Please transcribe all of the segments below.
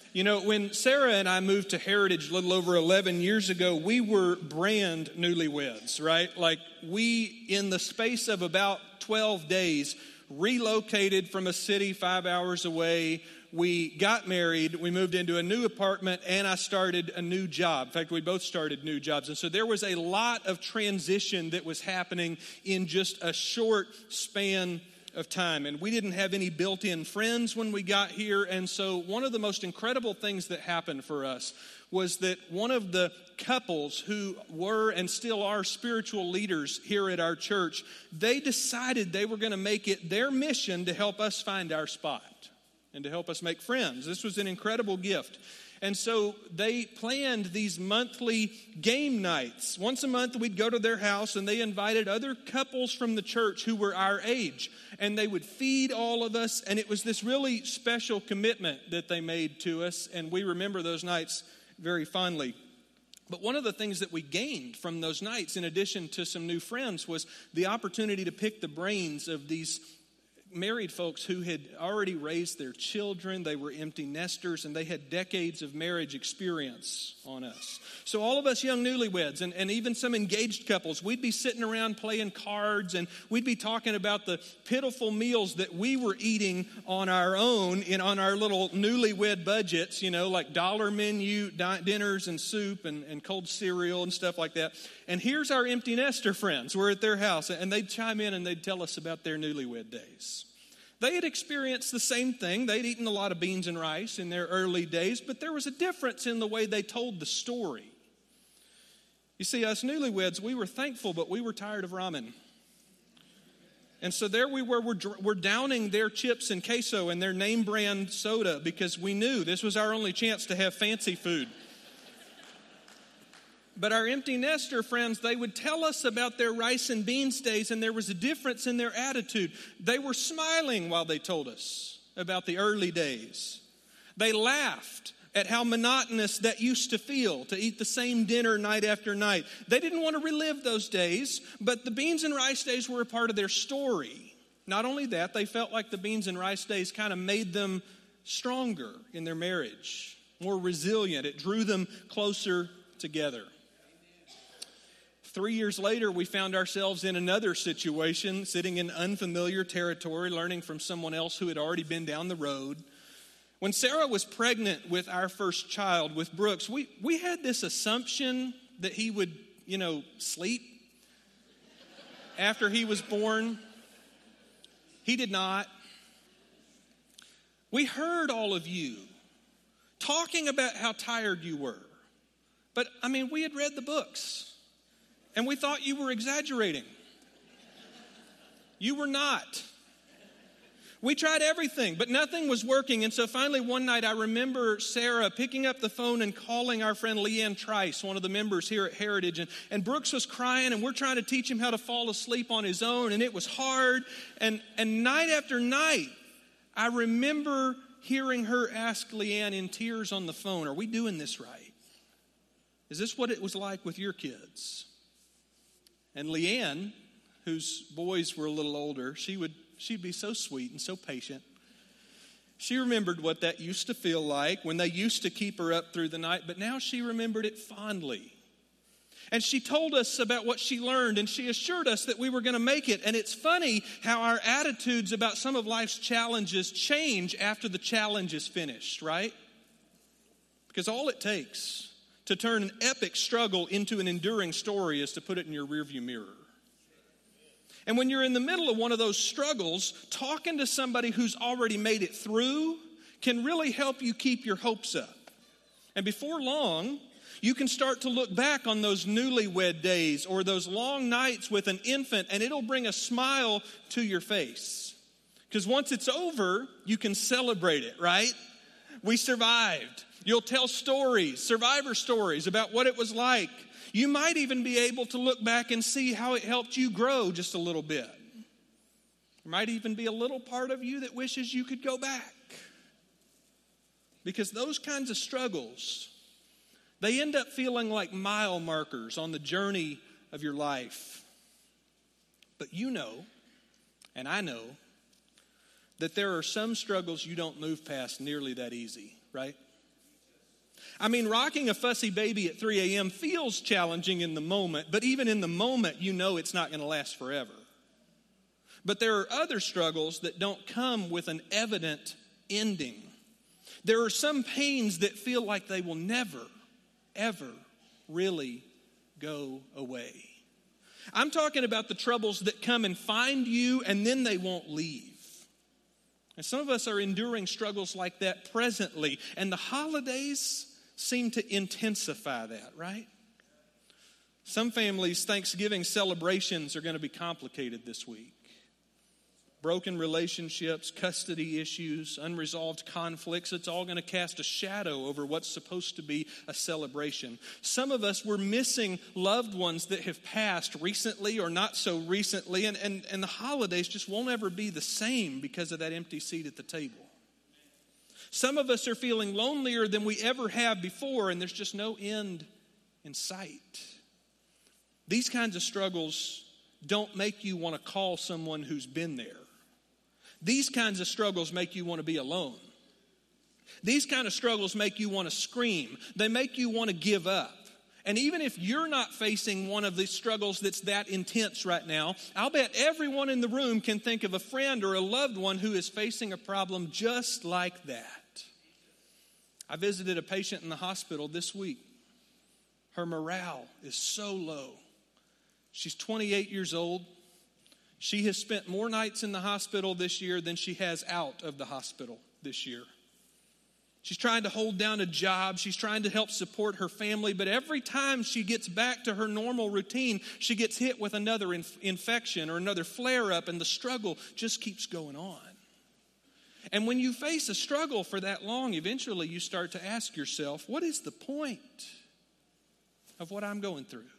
You know, when Sarah and I moved to Heritage a little over 11 years ago, we were brand newlyweds, right? Like we, in the space of about 12 days, relocated from a city 5 hours away. We got married, we moved into a new apartment, and I started a new job. In fact, we both started new jobs. And so there was a lot of transition that was happening in just a short span of time. And we didn't have any built-in friends when we got here. And so one of the most incredible things that happened for us was that one of the couples who were and still are spiritual leaders here at our church, they decided they were going to make it their mission to help us find our spot and to help us make friends. This was an incredible gift. And so they planned these monthly game nights. Once a month, we'd go to their house, and they invited other couples from the church who were our age. And they would feed all of us, and it was this really special commitment that they made to us, and we remember those nights very fondly. But one of the things that we gained from those nights, in addition to some new friends, was the opportunity to pick the brains of these married folks who had already raised their children. They were empty nesters, and they had decades of marriage experience on us. So all of us young newlyweds and even some engaged couples, we'd be sitting around playing cards, and we'd be talking about the pitiful meals that we were eating on our own on our little newlywed budgets, you know, like dollar menu dinners and soup and cold cereal and stuff like that. And here's our empty nester friends. We're at their house, and they'd chime in and they'd tell us about their newlywed days. They had experienced the same thing. They'd eaten a lot of beans and rice in their early days, but there was a difference in the way they told the story. You see, us newlyweds, we were thankful, but we were tired of ramen. And so there we were, we're downing their chips and queso and their name brand soda because we knew this was our only chance to have fancy food. But our empty nester friends, they would tell us about their rice and beans days, and there was a difference in their attitude. They were smiling while they told us about the early days. They laughed at how monotonous that used to feel, to eat the same dinner night after night. They didn't want to relive those days, but the beans and rice days were a part of their story. Not only that, they felt like the beans and rice days kind of made them stronger in their marriage, more resilient. It drew them closer together. 3 years later, we found ourselves in another situation, sitting in unfamiliar territory, learning from someone else who had already been down the road. When Sarah was pregnant with our first child, with Brooks, we had this assumption that he would, sleep after he was born. He did not. We heard all of you talking about how tired you were. But, we had read the books. And we thought you were exaggerating. You were not. We tried everything, but nothing was working. And so finally one night I remember Sarah picking up the phone and calling our friend Leanne Trice, one of the members here at Heritage. And Brooks was crying, and we're trying to teach him how to fall asleep on his own. And it was hard. And night after night, I remember hearing her ask Leanne in tears on the phone, "Are we doing this right? Is this what it was like with your kids?" And Leanne, whose boys were a little older, she'd be so sweet and so patient. She remembered what that used to feel like when they used to keep her up through the night, but now she remembered it fondly. And she told us about what she learned, and she assured us that we were going to make it. And it's funny how our attitudes about some of life's challenges change after the challenge is finished, right? Because all it takes to turn an epic struggle into an enduring story is to put it in your rearview mirror. And when you're in the middle of one of those struggles, talking to somebody who's already made it through can really help you keep your hopes up. And before long, you can start to look back on those newlywed days or those long nights with an infant, and it'll bring a smile to your face. Because once it's over, you can celebrate it, right? We survived. You'll tell stories, survivor stories about what it was like. You might even be able to look back and see how it helped you grow just a little bit. There might even be a little part of you that wishes you could go back. Because those kinds of struggles, they end up feeling like mile markers on the journey of your life. But you know, and I know, that there are some struggles you don't move past nearly that easy, right? I mean, rocking a fussy baby at 3 a.m. feels challenging in the moment, but even in the moment, you know it's not going to last forever. But there are other struggles that don't come with an evident ending. There are some pains that feel like they will never, ever really go away. I'm talking about the troubles that come and find you and then they won't leave. And some of us are enduring struggles like that presently, and the holidays seem to intensify that, right? Some families' Thanksgiving celebrations are going to be complicated this week. Broken relationships, custody issues, unresolved conflicts, it's all going to cast a shadow over what's supposed to be a celebration. Some of us, we're missing loved ones that have passed recently or not so recently, and the holidays just won't ever be the same because of that empty seat at the table. Some of us are feeling lonelier than we ever have before, and there's just no end in sight. These kinds of struggles don't make you want to call someone who's been there. These kinds of struggles make you want to be alone. These kind of struggles make you want to scream. They make you want to give up. And even if you're not facing one of these struggles that's that intense right now, I'll bet everyone in the room can think of a friend or a loved one who is facing a problem just like that. I visited a patient in the hospital this week. Her morale is so low. She's 28 years old. She has spent more nights in the hospital this year than she has out of the hospital this year. She's trying to hold down a job. She's trying to help support her family. But every time she gets back to her normal routine, she gets hit with another infection or another flare-up, and the struggle just keeps going on. And when you face a struggle for that long, eventually you start to ask yourself, what is the point of what I'm going through?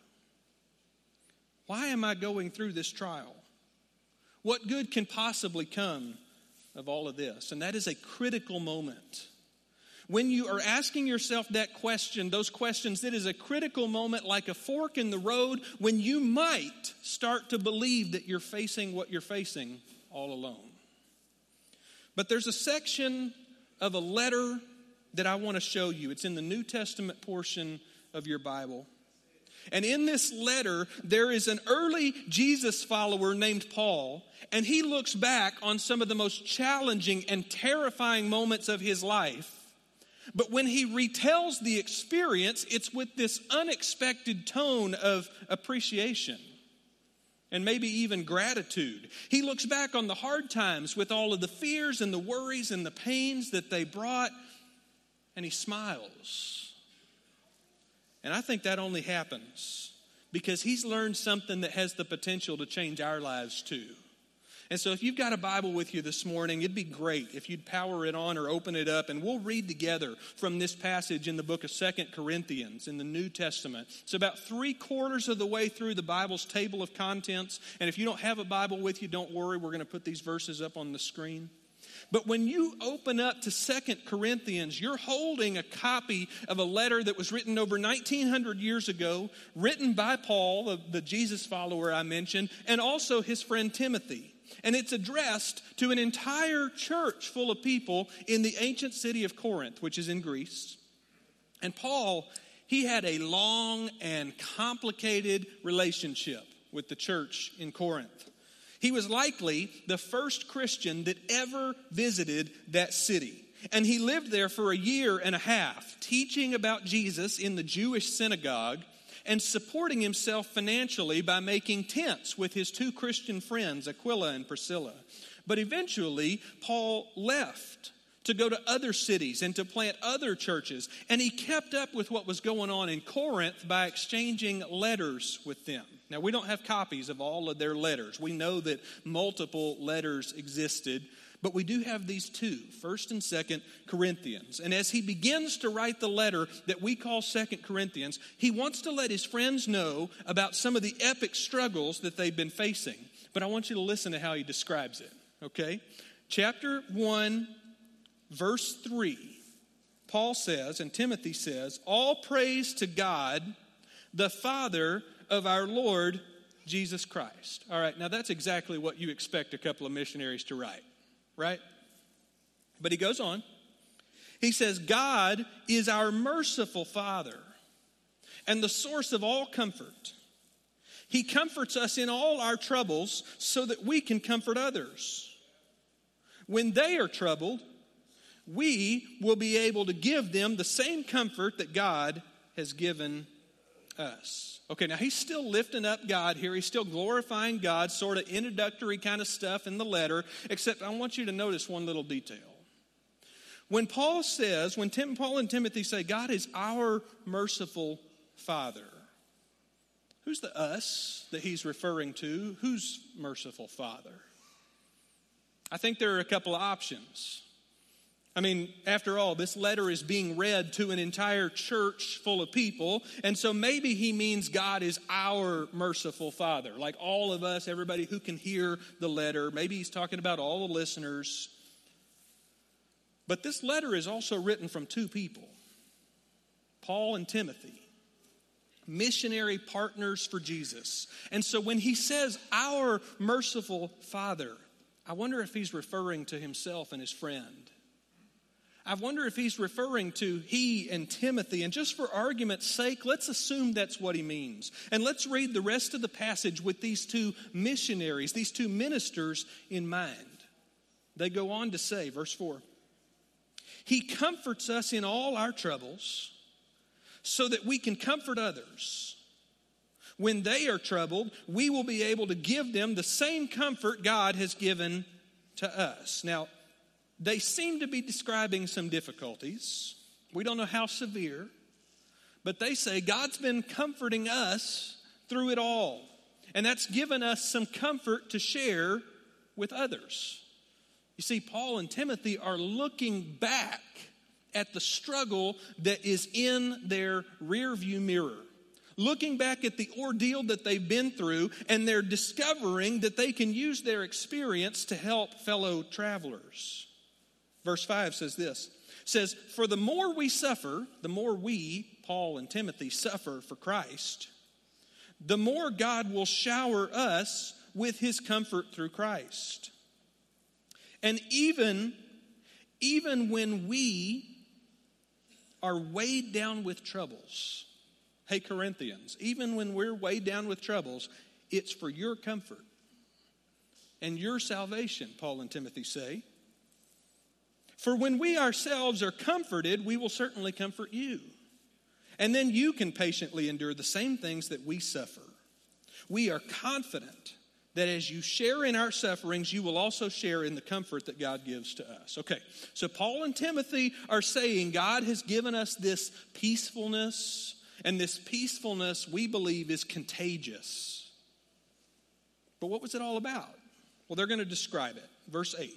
Why am I going through this trial? What good can possibly come of all of this? And that is a critical moment. When you are asking yourself that question, those questions, it is a critical moment like a fork in the road when you might start to believe that you're facing what you're facing all alone. But there's a section of a letter that I want to show you. It's in the New Testament portion of your Bible. And in this letter, there is an early Jesus follower named Paul, and he looks back on some of the most challenging and terrifying moments of his life. But when he retells the experience, it's with this unexpected tone of appreciation and maybe even gratitude. He looks back on the hard times with all of the fears and the worries and the pains that they brought, and he smiles. And I think that only happens because he's learned something that has the potential to change our lives too. And so if you've got a Bible with you this morning, it'd be great if you'd power it on or open it up, and we'll read together from this passage in the book of 2 Corinthians in the New Testament. It's about 3/4 of the way through the Bible's table of contents. And if you don't have a Bible with you, don't worry. We're going to put these verses up on the screen. But when you open up to 2 Corinthians, you're holding a copy of a letter that was written over 1,900 years ago, written by Paul, the Jesus follower I mentioned, and also his friend Timothy. And it's addressed to an entire church full of people in the ancient city of Corinth, which is in Greece. And Paul, he had a long and complicated relationship with the church in Corinth. He was likely the first Christian that ever visited that city. And he lived there for 1.5 years, teaching about Jesus in the Jewish synagogue and supporting himself financially by making tents with his 2 Christian friends, Aquila and Priscilla. But eventually, Paul left to go to other cities and to plant other churches. And he kept up with what was going on in Corinth by exchanging letters with them. Now, we don't have copies of all of their letters. We know that multiple letters existed, but we do have these 2, 1st and 2nd Corinthians. And as he begins to write the letter that we call 2 Corinthians, he wants to let his friends know about some of the epic struggles that they've been facing. But I want you to listen to how he describes it, okay? Chapter 1, verse 3, Paul says, and Timothy says, "All praise to God, the Father of our Lord Jesus Christ." All right, now that's exactly what you expect a couple of missionaries to write, right? But he goes on. He says, God is our merciful Father and the source of all comfort. He comforts us in all our troubles so that we can comfort others. When they are troubled, we will be able to give them the same comfort that God has given us. Okay, now he's still lifting up God here. He's still glorifying God, sort of introductory kind of stuff in the letter, except I want you to notice one little detail. When Paul and Timothy say, God is our merciful Father, who's the us that he's referring to? Who's merciful Father? I think there are a couple of options. I mean, after all, this letter is being read to an entire church full of people, and so maybe he means God is our merciful Father, like all of us, everybody who can hear the letter. Maybe he's talking about all the listeners. But this letter is also written from two people, Paul and Timothy, missionary partners for Jesus. And so when he says our merciful Father, I wonder if he's referring to himself and his friend. I wonder if he's referring to he and Timothy. And just for argument's sake, let's assume that's what he means. And let's read the rest of the passage with these two missionaries, these two ministers in mind. They go on to say, verse 4, He comforts us in all our troubles so that we can comfort others. When they are troubled, we will be able to give them the same comfort God has given to us. Now, they seem to be describing some difficulties. We don't know how severe, but they say God's been comforting us through it all. And that's given us some comfort to share with others. You see, Paul and Timothy are looking back at the struggle that is in their rearview mirror. Looking back at the ordeal that they've been through, and they're discovering that they can use their experience to help fellow travelers. Verse 5 says this, says, for the more we suffer, the more we, Paul and Timothy, suffer for Christ, the more God will shower us with his comfort through Christ. And even when we are weighed down with troubles, hey Corinthians, even when we're weighed down with troubles, it's for your comfort and your salvation, Paul and Timothy say. For when we ourselves are comforted, we will certainly comfort you. And then you can patiently endure the same things that we suffer. We are confident that as you share in our sufferings, you will also share in the comfort that God gives to us. Okay, so Paul and Timothy are saying God has given us this peacefulness, and this peacefulness we believe is contagious. But what was it all about? Well, they're going to describe it. Verse 8.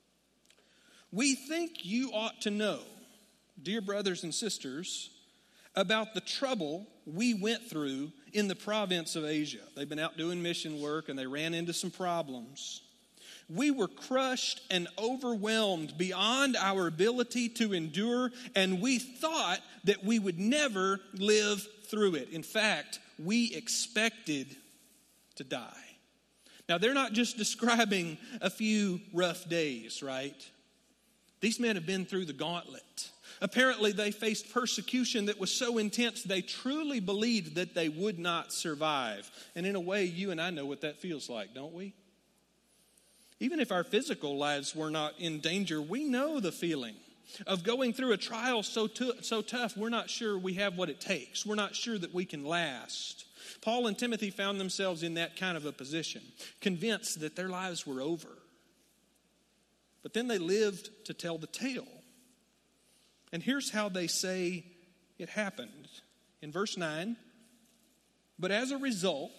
We think you ought to know, dear brothers and sisters, about the trouble we went through in the province of Asia. They've been out doing mission work and they ran into some problems. We were crushed and overwhelmed beyond our ability to endure, and we thought that we would never live through it. In fact, we expected to die. Now, they're not just describing a few rough days, right? These men have been through the gauntlet. Apparently, they faced persecution that was so intense they truly believed that they would not survive. And in a way, you and I know what that feels like, don't we? Even if our physical lives were not in danger, we know the feeling of going through a trial so tough, we're not sure we have what it takes. We're not sure that we can last. Paul and Timothy found themselves in that kind of a position, convinced that their lives were over. But then they lived to tell the tale. And here's how they say it happened. In verse 9, but as a result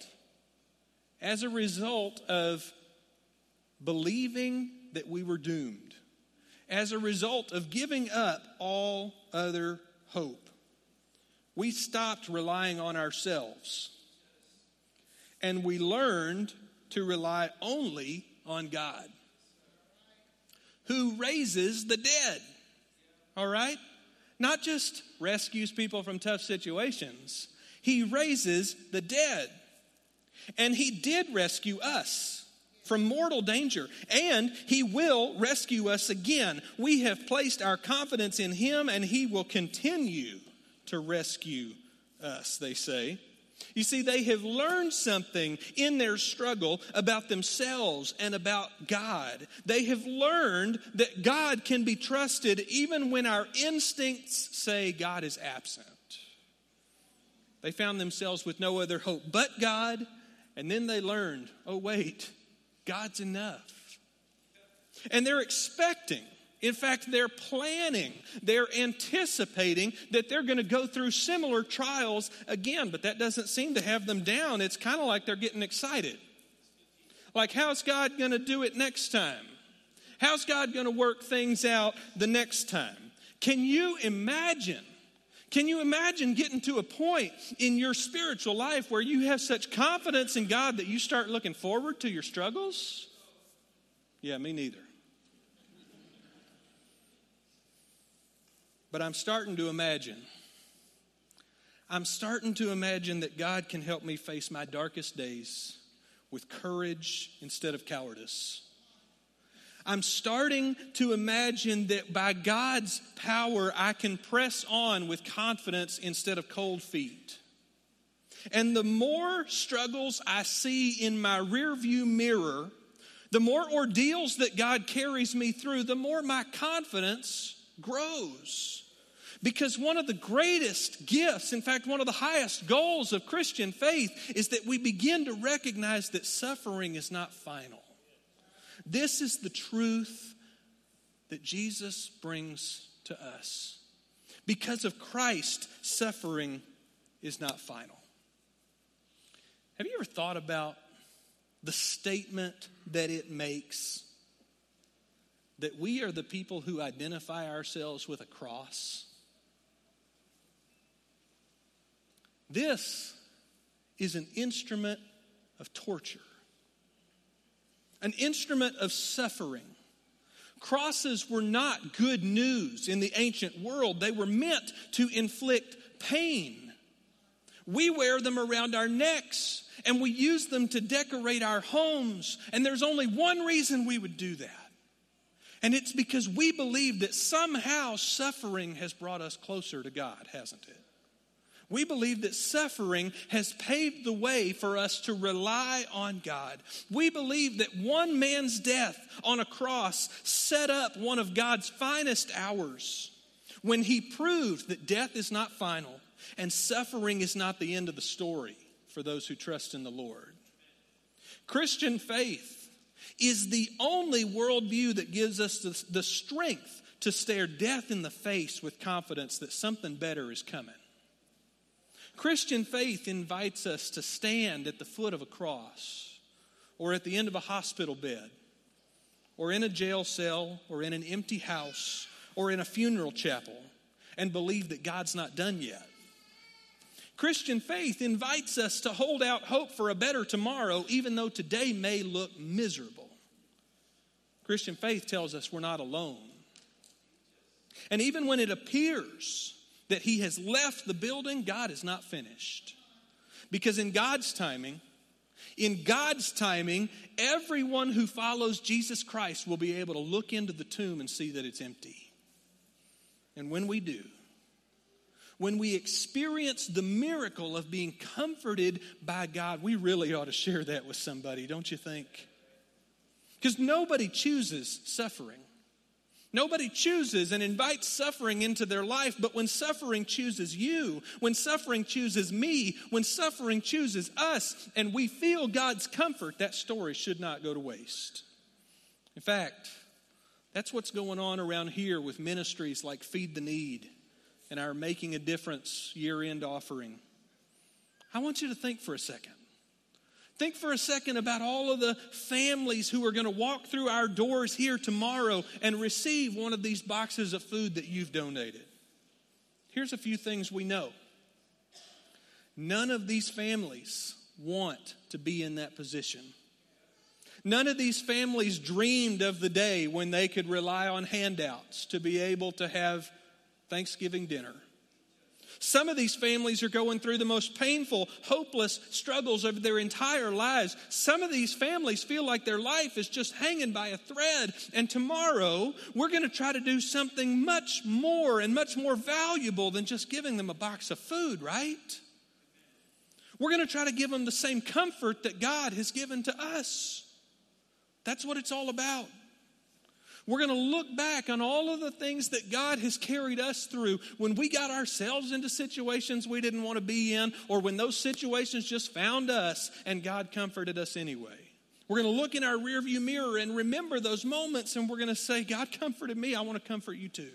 of believing that we were doomed, as a result of giving up all other hope, we stopped relying on ourselves. And we learned to rely only on God, who raises the dead. All right? Not just rescues people from tough situations. He raises the dead. And he did rescue us. from mortal danger, and he will rescue us again. We have placed our confidence in him, and he will continue to rescue us, they say. You see, they have learned something in their struggle about themselves and about God. They have learned that God can be trusted even when our instincts say God is absent. They found themselves with no other hope but God, and then they learned, oh wait, God's enough. And they're expecting, in fact, they're planning, they're anticipating that they're going to go through similar trials again, but that doesn't seem to have them down. It's kind of like they're getting excited. Like, how's God going to do it next time? How's God going to work things out the next time? Can you imagine getting to a point in your spiritual life where you have such confidence in God that you start looking forward to your struggles? Yeah, me neither. But I'm starting to imagine that God can help me face my darkest days with courage instead of cowardice. I'm starting to imagine that by God's power, I can press on with confidence instead of cold feet. And the more struggles I see in my rearview mirror, the more ordeals that God carries me through, the more my confidence grows. Because one of the greatest gifts, in fact, one of the highest goals of Christian faith is that we begin to recognize that suffering is not final. This is the truth that Jesus brings to us. Because of Christ, suffering is not final. Have you ever thought about the statement that it makes that we are the people who identify ourselves with a cross? This is an instrument of torture. An instrument of suffering. Crosses were not good news in the ancient world. They were meant to inflict pain. We wear them around our necks and we use them to decorate our homes. And there's only one reason we would do that. And it's because we believe that somehow suffering has brought us closer to God, hasn't it? We believe that suffering has paved the way for us to rely on God. We believe that one man's death on a cross set up one of God's finest hours when he proved that death is not final and suffering is not the end of the story for those who trust in the Lord. Christian faith is the only worldview that gives us the strength to stare death in the face with confidence that something better is coming. Christian faith invites us to stand at the foot of a cross or at the end of a hospital bed or in a jail cell or in an empty house or in a funeral chapel and believe that God's not done yet. Christian faith invites us to hold out hope for a better tomorrow even though today may look miserable. Christian faith tells us we're not alone. And even when it appears that he has left the building, God is not finished. Because in God's timing, everyone who follows Jesus Christ will be able to look into the tomb and see that it's empty. And when we do, when we experience the miracle of being comforted by God, we really ought to share that with somebody, don't you think? Because nobody chooses suffering. Nobody chooses and invites suffering into their life, but when suffering chooses you, when suffering chooses me, when suffering chooses us, and we feel God's comfort, that story should not go to waste. In fact, that's what's going on around here with ministries like Feed the Need and our Making a Difference year-end offering. I want you to think for a second. Think for a second about all of the families who are going to walk through our doors here tomorrow and receive one of these boxes of food that you've donated. Here's a few things we know. None of these families want to be in that position. None of these families dreamed of the day when they could rely on handouts to be able to have Thanksgiving dinner. Some of these families are going through the most painful, hopeless struggles of their entire lives. Some of these families feel like their life is just hanging by a thread. And tomorrow, we're going to try to do something much more and much more valuable than just giving them a box of food, right? We're going to try to give them the same comfort that God has given to us. That's what it's all about. We're going to look back on all of the things that God has carried us through when we got ourselves into situations we didn't want to be in, or when those situations just found us and God comforted us anyway. We're going to look in our rearview mirror and remember those moments, and we're going to say, God comforted me, I want to comfort you too.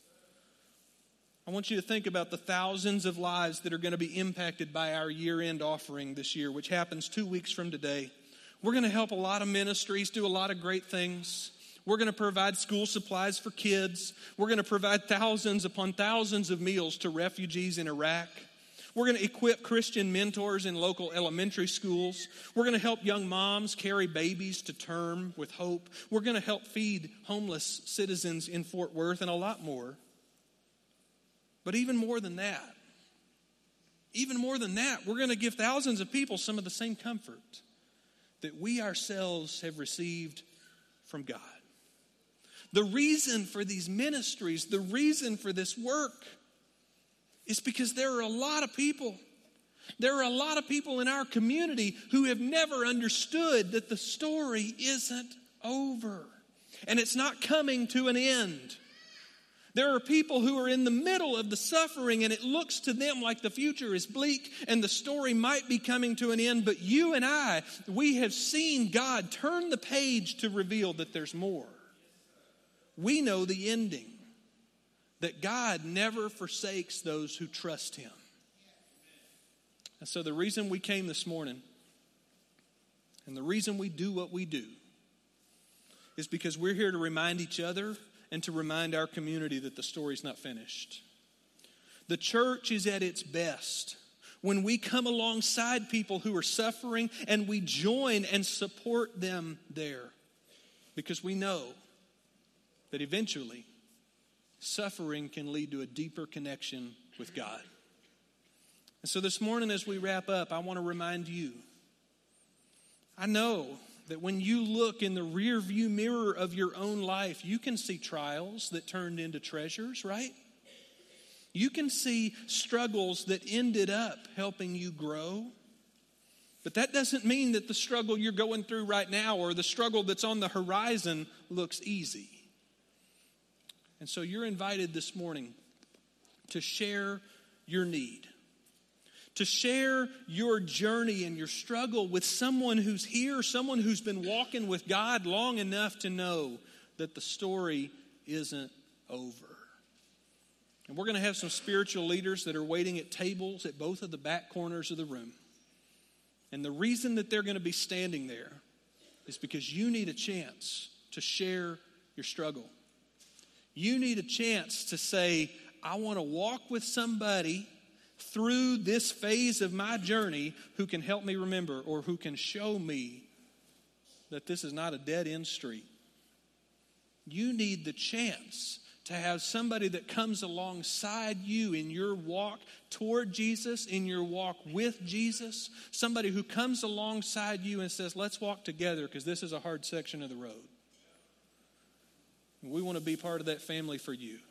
I want you to think about the thousands of lives that are going to be impacted by our year-end offering this year, which happens 2 weeks from today. We're going to help a lot of ministries do a lot of great things. We're going to provide school supplies for kids. We're going to provide thousands upon thousands of meals to refugees in Iraq. We're going to equip Christian mentors in local elementary schools. We're going to help young moms carry babies to term with hope. We're going to help feed homeless citizens in Fort Worth and a lot more. But even more than that, we're going to give thousands of people some of the same comfort that we ourselves have received from God. The reason for these ministries, the reason for this work is because there are a lot of people. There are a lot of people in our community who have never understood that the story isn't over and it's not coming to an end. There are people who are in the middle of the suffering and it looks to them like the future is bleak and the story might be coming to an end. But you and I, we have seen God turn the page to reveal that there's more. We know the ending, that God never forsakes those who trust Him. And so the reason we came this morning and the reason we do what we do is because we're here to remind each other and to remind our community that the story's not finished. The church is at its best when we come alongside people who are suffering and we join and support them there, because we know that eventually suffering can lead to a deeper connection with God. And so this morning as we wrap up, I want to remind you, I know that when you look in the rearview mirror of your own life, you can see trials that turned into treasures, right? You can see struggles that ended up helping you grow. But that doesn't mean that the struggle you're going through right now or the struggle that's on the horizon looks easy. And so you're invited this morning to share your need, to share your journey and your struggle with someone who's here, someone who's been walking with God long enough to know that the story isn't over. And we're going to have some spiritual leaders that are waiting at tables at both of the back corners of the room. And the reason that they're going to be standing there is because you need a chance to share your struggle. You need a chance to say, I want to walk with somebody through this phase of my journey who can help me remember or who can show me that this is not a dead-end street. You need the chance to have somebody that comes alongside you in your walk toward Jesus, in your walk with Jesus, somebody who comes alongside you and says, let's walk together because this is a hard section of the road. We want to be part of that family for you.